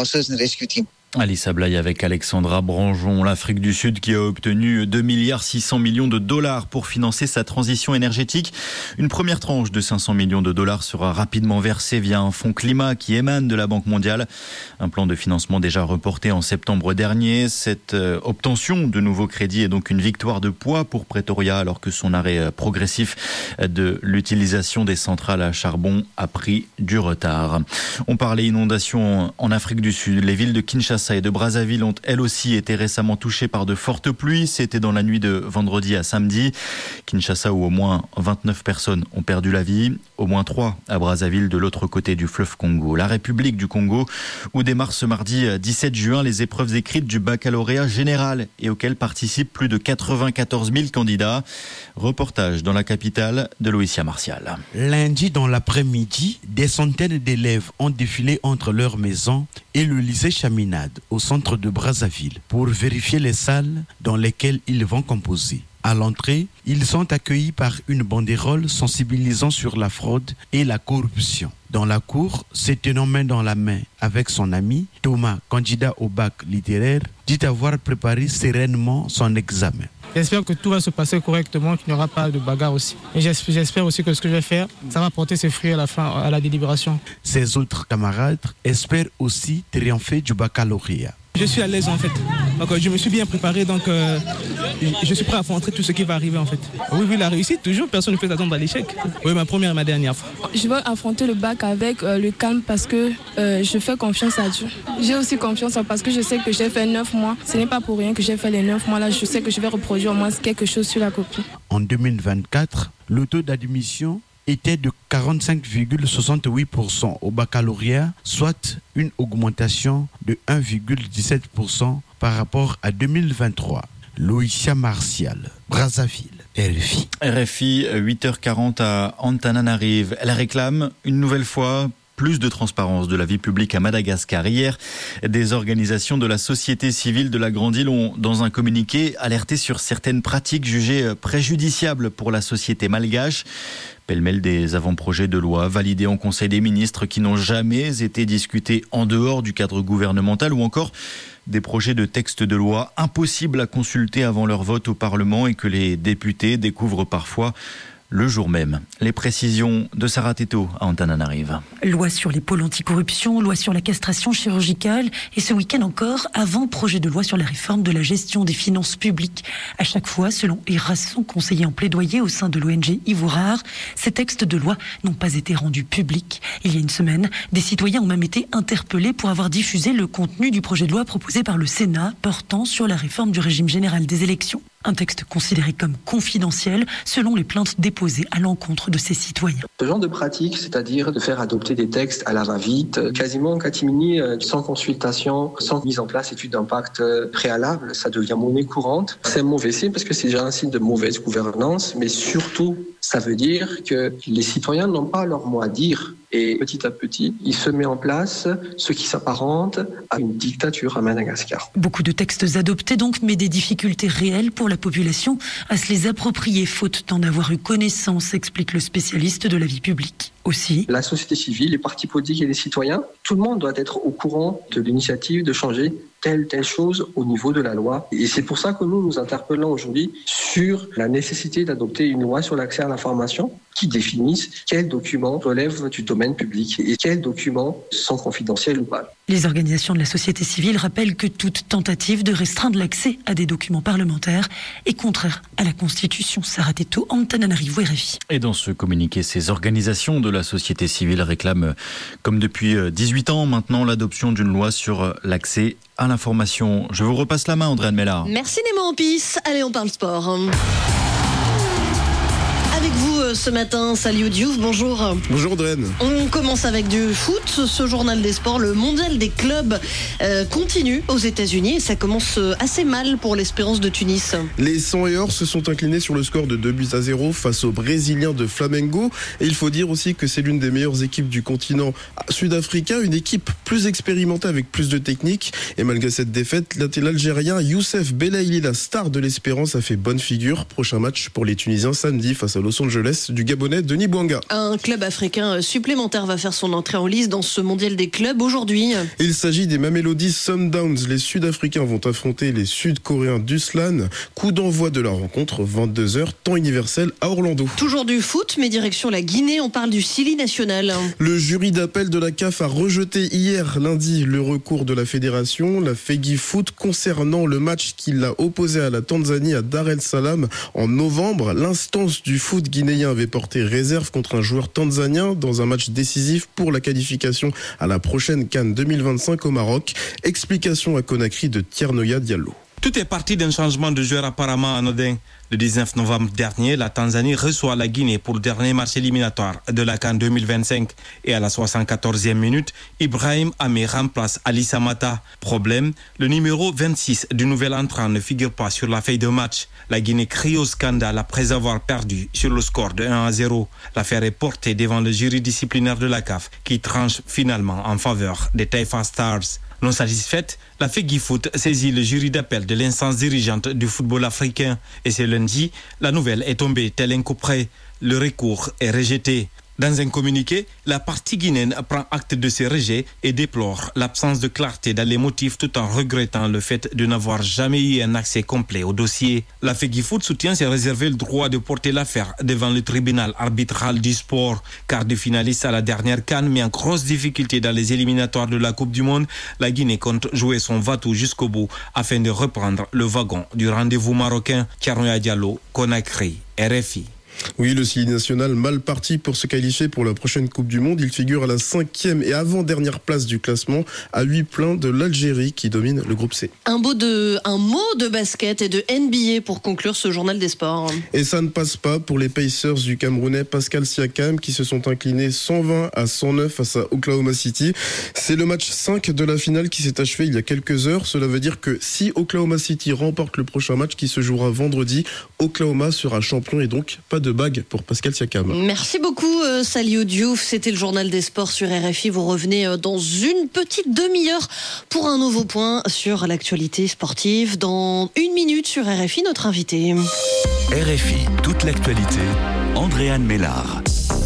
Alice Ablaye avec Alexandra Branjon. L'Afrique du Sud qui a obtenu 2,6 milliards de dollars pour financer sa transition énergétique. Une première tranche de 500 millions de dollars sera rapidement versée via un fonds climat qui émane de la Banque mondiale. Un plan de financement déjà reporté en septembre dernier. Cette obtention de nouveaux crédits est donc une victoire de poids pour Pretoria, alors que son arrêt progressif de l'utilisation des centrales à charbon a pris du retard. On parlait inondations en Afrique du Sud. Les villes de Kinshasa et de Brazzaville ont elles aussi été récemment touchées par de fortes pluies. C'était dans la nuit de vendredi à samedi. Kinshasa, où au moins 29 personnes ont perdu la vie, au moins 3 à Brazzaville, de l'autre côté du fleuve Congo. La République du Congo, où démarre ce mardi 17 juin les épreuves écrites du baccalauréat général et auxquelles participent plus de 94 000 candidats. Reportage dans la capitale de Loïcia Martial. Lundi dans l'après-midi, des centaines d'élèves ont défilé entre leur maison et le lycée Chaminade au centre de Brazzaville pour vérifier les salles dans lesquelles ils vont composer. À l'entrée, ils sont accueillis par une banderole sensibilisant sur la fraude et la corruption. Dans la cour, se tenant main dans la main avec son ami, Thomas, candidat au bac littéraire, dit avoir préparé sereinement son examen. J'espère que tout va se passer correctement, qu'il n'y aura pas de bagarre aussi. Et j'espère aussi que ce que je vais faire, ça va porter ses fruits à la fin, à la délibération. Ses autres camarades espèrent aussi triompher du baccalauréat. Je suis à l'aise en fait. Donc je me suis bien préparé, donc je suis prêt à affronter tout ce qui va arriver en fait. Oui, la réussite, toujours, personne ne peut s'attendre à l'échec. Oui, ma première et ma dernière fois. Je vais affronter le bac avec le calme parce que je fais confiance à Dieu. J'ai aussi confiance parce que je sais que j'ai fait 9 mois. Ce n'est pas pour rien que j'ai fait les 9 mois là. Je sais que je vais reproduire au moins quelque chose sur la copie. En 2024, le taux d'admission était de 45,68% au baccalauréat, soit une augmentation de 1,17% par rapport à 2023. Loïcia Martial, Brazzaville, RFI. RFI, 8h40 à Antananarive. Elle réclame une nouvelle fois plus de transparence de la vie publique à Madagascar. Hier, des organisations de la société civile de la Grande Île ont, dans un communiqué, alerté sur certaines pratiques jugées préjudiciables pour la société malgache. Pêle-mêle des avant-projets de loi validés en Conseil des ministres qui n'ont jamais été discutés en dehors du cadre gouvernemental, ou encore des projets de textes de loi impossibles à consulter avant leur vote au Parlement et que les députés découvrent parfois le jour même. Les précisions de Sarah Teto à Antananarive. Loi sur les pôles anticorruption, loi sur la castration chirurgicale et ce week-end encore, avant-projet de loi sur la réforme de la gestion des finances publiques. À chaque fois, selon Erasson, conseiller en plaidoyer au sein de l'ONG Ivoire, ces textes de loi n'ont pas été rendus publics. Il y a une semaine, des citoyens ont même été interpellés pour avoir diffusé le contenu du projet de loi proposé par le Sénat portant sur la réforme du régime général des élections. Un texte considéré comme confidentiel selon les plaintes déposées à l'encontre de ces citoyens. Ce genre de pratique, c'est-à-dire de faire adopter des textes à la va-vite, quasiment en catimini, sans consultation, sans mise en place d'études d'impact préalable, ça devient monnaie courante. C'est un mauvais signe parce que c'est déjà un signe de mauvaise gouvernance, mais surtout, ça veut dire que les citoyens n'ont pas leur mot à dire. Et petit à petit, il se met en place ce qui s'apparente à une dictature à Madagascar. Beaucoup de textes adoptés donc, mais des difficultés réelles pour la population à se les approprier, faute d'en avoir eu connaissance, explique le spécialiste de la vie publique. Aussi, la société civile, les partis politiques et les citoyens, tout le monde doit être au courant de l'initiative de changer telle chose au niveau de la loi. Et c'est pour ça que nous interpellons aujourd'hui sur la nécessité d'adopter une loi sur l'accès à l'information qui définisse quels documents relèvent du domaine public et quels documents sont confidentiels ou pas. Les organisations de la société civile rappellent que toute tentative de restreindre l'accès à des documents parlementaires est contraire à la Constitution. Sarah Teto, Antananarivo, RFI. Et dans ce communiqué, ces organisations de la société civile réclament, comme depuis 18 ans maintenant, l'adoption d'une loi sur l'accès à l'information. Je vous repasse la main, Andréane Mellard. Merci Némo Ampis. Allez, on parle sport. Avec vous ce matin, Saliou Diouf, bonjour. Bonjour Audreyne. On commence avec du foot, ce journal des sports, le mondial des clubs continue aux États-Unis et ça commence assez mal pour l'Espérance de Tunis. Les 100 et or se sont inclinés sur le score de 2-0 face aux Brésiliens de Flamengo et il faut dire aussi que c'est l'une des meilleures équipes du continent sud-africain, une équipe plus expérimentée avec plus de technique et malgré cette défaite, l'Algérien Youssef Belaïli, la star de l'Espérance, a fait bonne figure. Prochain match pour les Tunisiens samedi face à Los Angeles du Gabonais Denis Bouanga. Un club africain supplémentaire va faire son entrée en lice dans ce mondial des clubs aujourd'hui. Il s'agit des Mamelody Sundowns. Les Sud-Africains vont affronter les Sud-Coréens d'Uslan. Coup d'envoi de la rencontre, 22h, temps universel à Orlando. Toujours du foot, mais direction la Guinée, on parle du Sili national. Le jury d'appel de la CAF a rejeté hier lundi le recours de la fédération, la FEGI Foot, concernant le match qui l'a opposé à la Tanzanie à Dar es Salaam en novembre. L'instance du foot guinéen avait porté réserve contre un joueur tanzanien dans un match décisif pour la qualification à la prochaine CAN 2025 au Maroc. Explication à Conakry de Tiernoya Diallo. Tout est parti d'un changement de joueur apparemment anodin. Le 19 novembre dernier, la Tanzanie reçoit la Guinée pour le dernier match éliminatoire de la CAN 2025. Et à la 74e minute, Ibrahim Amé remplace Ali Samata. Problème, le numéro 26 du nouvel entrant ne figure pas sur la feuille de match. La Guinée crie au scandale après avoir perdu sur le score de 1-0. L'affaire est portée devant le jury disciplinaire de la CAF qui tranche finalement en faveur des Taifa Stars. Non satisfaite, la FEGI Foot saisit le jury d'appel de l'instance dirigeante du football africain. Et ce lundi, la nouvelle est tombée tel un coup près. Le recours est rejeté. Dans un communiqué, la partie guinéenne prend acte de ces rejets et déplore l'absence de clarté dans les motifs tout en regrettant le fait de n'avoir jamais eu un accès complet au dossier. La FEGIFOOT soutient s'est réservé le droit de porter l'affaire devant le tribunal arbitral du sport, car de finaliste à la dernière CAN met en grosse difficulté dans les éliminatoires de la Coupe du Monde, la Guinée compte jouer son va-tout jusqu'au bout afin de reprendre le wagon du rendez-vous marocain. Thierno Diallo, Conakry, RFI. Oui, le Sili national mal parti pour se qualifier pour la prochaine Coupe du Monde. Il figure à la 5e et avant-dernière place du classement, à 8 points de l'Algérie qui domine le groupe C. Un mot de basket et de NBA pour conclure ce journal des sports. Et ça ne passe pas pour les Pacers du Camerounais Pascal Siakam qui se sont inclinés 120 à 109 face à Oklahoma City. C'est le match 5 de la finale qui s'est achevé il y a quelques heures. Cela veut dire que si Oklahoma City remporte le prochain match qui se jouera vendredi, Oklahoma sera champion et donc pas de bague pour Pascal Siakam. Merci beaucoup Saliou Diouf, c'était le journal des sports sur RFI. Vous revenez dans une petite demi-heure pour un nouveau point sur l'actualité sportive. Dans une minute sur RFI, notre invité. RFI, toute l'actualité, Andréane Mélard.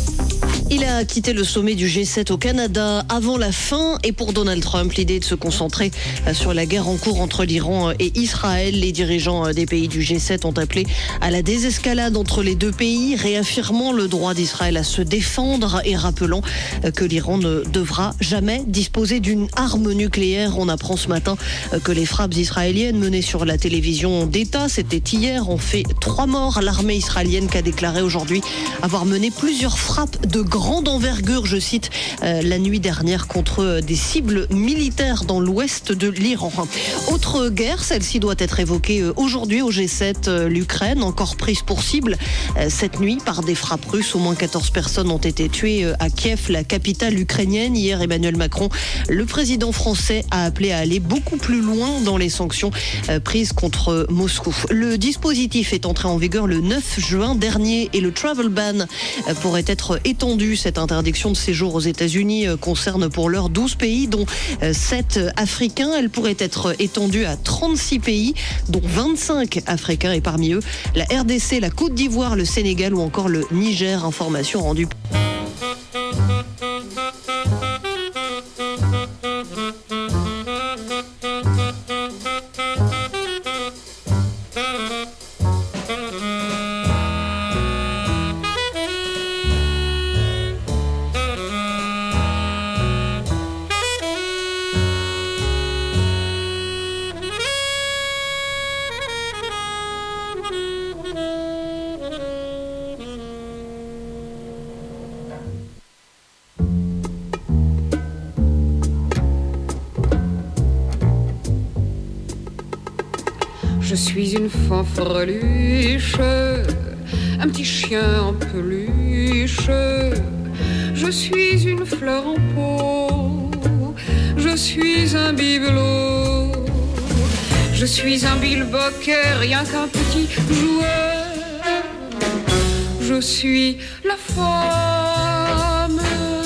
Il a quitté le sommet du G7 au Canada avant la fin et pour Donald Trump, l'idée est de se concentrer sur la guerre en cours entre l'Iran et Israël. Les dirigeants des pays du G7 ont appelé à la désescalade entre les deux pays, réaffirmant le droit d'Israël à se défendre et rappelant que l'Iran ne devra jamais disposer d'une arme nucléaire. On apprend ce matin que les frappes israéliennes menées sur la télévision d'État, c'était hier, ont fait 3 morts. L'armée israélienne qui a déclaré aujourd'hui avoir mené plusieurs frappes de grande envergure, je cite, la nuit dernière contre des cibles militaires dans l'ouest de l'Iran. Autre guerre, celle-ci doit être évoquée aujourd'hui au G7, l'Ukraine, encore prise pour cible cette nuit par des frappes russes. Au moins 14 personnes ont été tuées à Kiev, la capitale ukrainienne. Hier, Emmanuel Macron, le président français, a appelé à aller beaucoup plus loin dans les sanctions prises contre Moscou. Le dispositif est entré en vigueur le 9 juin dernier et le travel ban pourrait être étendu. Cette interdiction de séjour aux États-Unis concerne pour l'heure 12 pays, dont 7 africains. Elle pourrait être étendue à 36 pays, dont 25 africains et parmi eux la RDC, la Côte d'Ivoire, le Sénégal ou encore le Niger. Information rendue. Je suis une fanfreluche, un petit chien en peluche. Je suis une fleur en pot, je suis un bibelot. Je suis un bilboquet, rien qu'un petit jouet. Je suis la femme.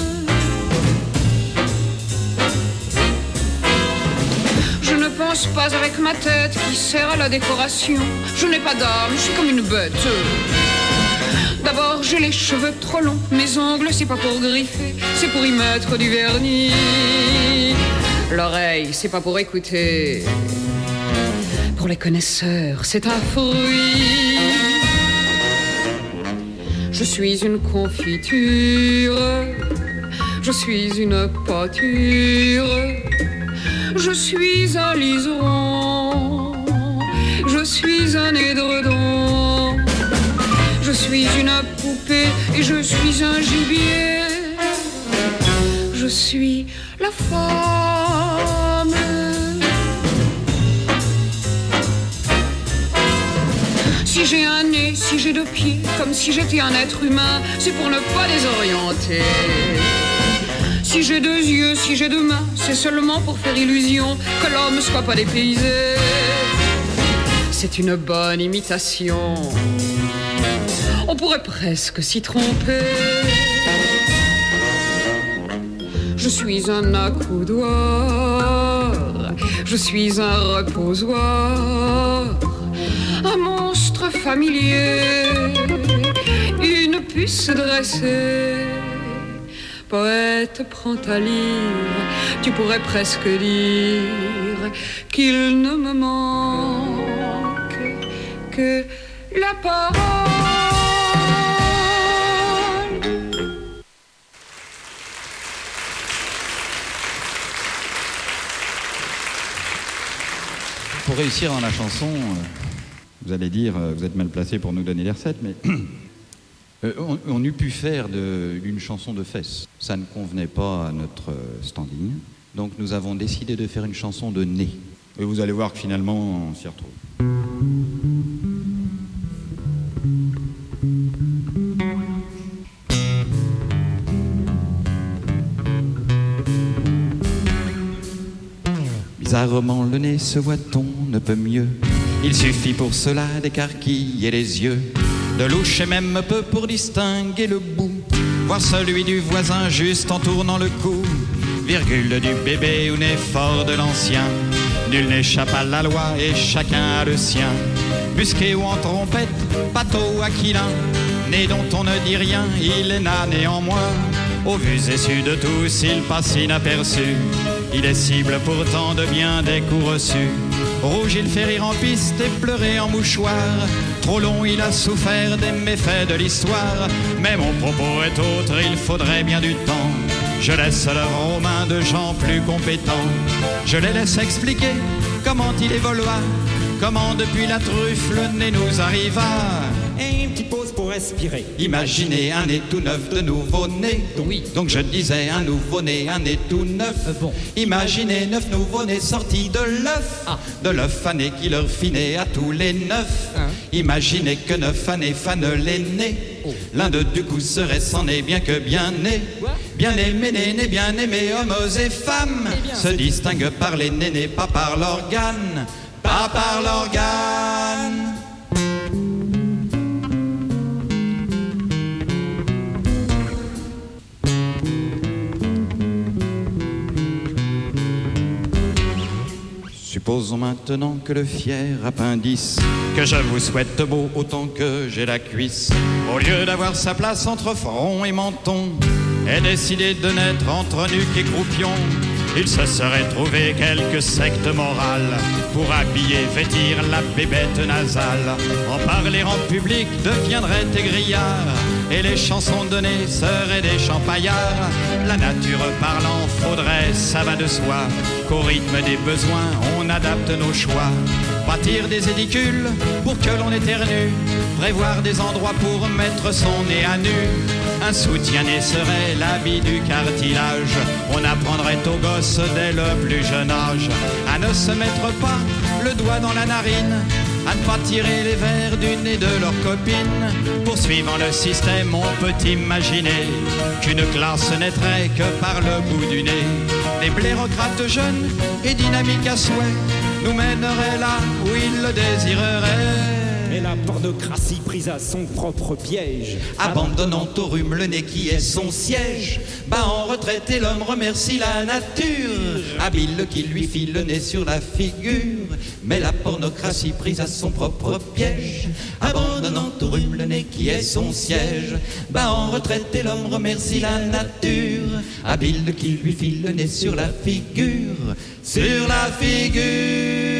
Je ne pense pas avec ma tête qui sert à la décoration. Je n'ai pas d'âme, je suis comme une bête. D'abord j'ai les cheveux trop longs, mes ongles c'est pas pour griffer, c'est pour y mettre du vernis. L'oreille c'est pas pour écouter, pour les connaisseurs c'est un fruit. Je suis une confiture, je suis une pâture. Je suis un liseron, je suis un édredon. Je suis une poupée et je suis un gibier. Je suis la femme. Si j'ai un nez, si j'ai 2 pieds, comme si j'étais un être humain, c'est pour ne pas désorienter. Si j'ai 2 yeux, si j'ai 2 mains, c'est seulement pour faire illusion que l'homme soit pas dépaysé. C'est une bonne imitation, on pourrait presque s'y tromper. Je suis un accoudoir, je suis un reposoir, un monstre familier, une puce dressée. poète, prends ta lyre, tu pourrais presque dire qu'il ne me manque que la parole. Pour réussir dans la chanson, vous allez dire, vous êtes mal placé pour nous donner les recettes, mais on eût pu faire une chanson de fesses. Ça ne convenait pas à notre standing, donc nous avons décidé de faire une chanson de nez. Et vous allez voir que finalement, on s'y retrouve. Bizarrement, le nez se voit-on ne peut mieux. Il suffit pour cela d'écarquiller les yeux, de loucher même peu pour distinguer le bout, voir celui du voisin juste en tournant le cou, virgule du bébé ou nez fort de l'ancien. Nul n'échappe à la loi et chacun a le sien. Busqué ou en trompette, pâteau aquilin, né dont on ne dit rien, il est là néanmoins. Au vu et su de tous, il passe inaperçu. Il est cible pourtant de bien des coups reçus. Rouge, il fait rire en piste et pleurer en mouchoir. Trop long, il a souffert des méfaits de l'histoire. Mais mon propos est autre, il faudrait bien du temps. Je laisse l'œuvre aux mains de gens plus compétents. Je les laisse expliquer comment il évolua, comment depuis la truffe le nez nous arriva. Et une petite pause pour respirer. Imaginez un nez tout neuf de nouveau-né. Oui. Donc je disais un nouveau-né, un nez tout neuf. Bon. Imaginez 9 nouveau-nés sortis de l'œuf. Ah. De l'œuf fané qui leur fit nez à tous les 9. Hein. Imaginez que 9 fanés fanent les nez. Oh. L'un d'eux du coup serait sans nez bien que bien né. Quoi? Bien aimé, né, bien aimé, hommes et femmes se distinguent par les nénés, pas par l'organe. Pas par l'organe. Supposons maintenant que le fier appendice, que je vous souhaite beau autant que j'ai la cuisse, au lieu d'avoir sa place entre front et menton, ait décidé de naître entre nuque et croupion, il se serait trouvé quelque secte morale pour habiller, vêtir la bébête nasale. En parler en public deviendrait égrillard, et les chansons données seraient des champaillards. La nature parlant faudrait, ça va de soi, qu'au rythme des besoins on adapte nos choix. Bâtir des édicules pour que l'on éternue, prévoir des endroits pour mettre son nez à nu. Un soutien-nez serait l'habit du cartilage. On apprendrait aux gosses dès le plus jeune âge à ne se mettre pas le doigt dans la narine, à ne pas tirer les verres du nez de leurs copines. Poursuivant le système, on peut imaginer qu'une classe naîtrait que par le bout du nez. Des blérocrates jeunes et dynamiques à souhait nous mèneraient là où ils le désireraient. Et la pornocratie prise à son propre piège, abandonnant au rhume le nez qui est son siège, bat en retraite et l'homme remercie la nature, habile qui lui file le nez sur la figure. Mais la pornocratie prise à son propre piège, abandonnant au rhume le nez qui est son siège, bat en retraite et l'homme remercie la nature, habile qui lui file le nez sur la figure, sur la figure.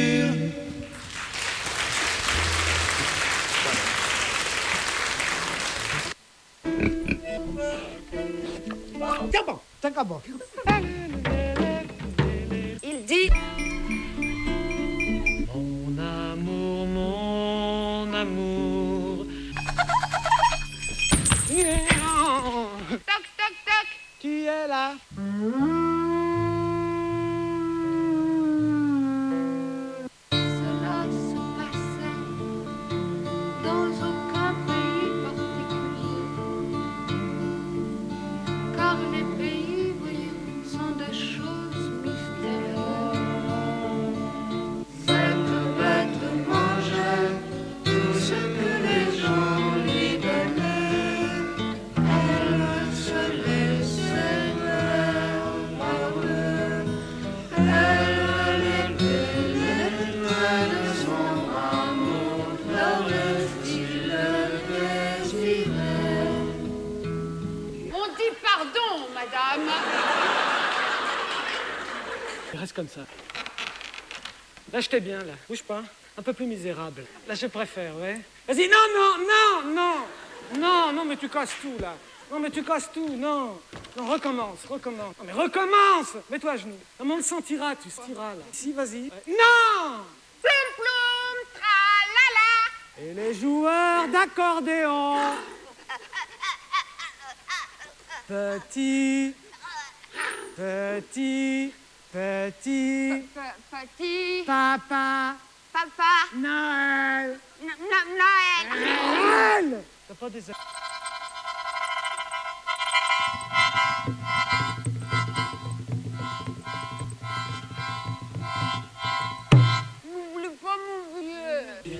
Il dit mon amour. Toc, toc, toc. Tu es là. Cela se passait dans aucun pays particulier, car les pays, voyez, sont des choses mystérieuses. Cette bête mangeait tout ce que les gens lui donnaient. Elle se laissait faire. Reste comme ça. Là, je t'ai bien, là. Bouge pas. Un peu plus misérable. Là, je préfère, ouais. Vas-y, non, mais tu casses tout, là. Non, mais tu casses tout, non. Non, recommence. Non, mais recommence. Mets-toi à genoux. Non, mais on le sentira, tu sentiras, là. Ici, vas-y. Non. Ploum, ploum, tra-la-la. Et les joueurs d'accordéon. Petit. Papa. Noël. Noël. T'as pas des... N'oublie pas mon vieux.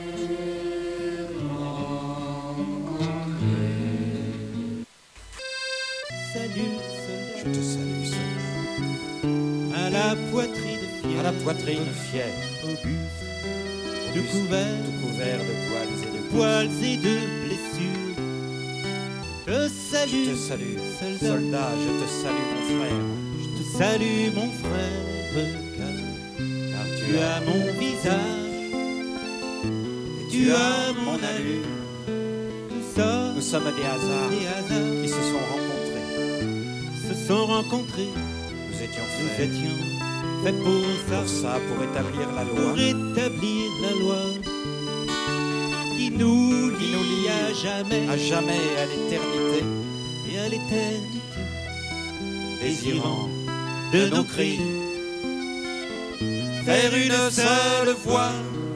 Salut, je te salue, à la poitrine fière, auguste, tout couvert de poils et de blessures. Je te salue, soldat, je te salue mon frère. Je te salue mon frère, car tu as mon visage, et tu as mon allure. Nous sommes des hasards qui se sont rencontrés. Nous étions faits pour ça, pour établir la loi. Qui nous lie à jamais, à l'éternité, et à l'éternité, désirant de nos cris faire une seule voix.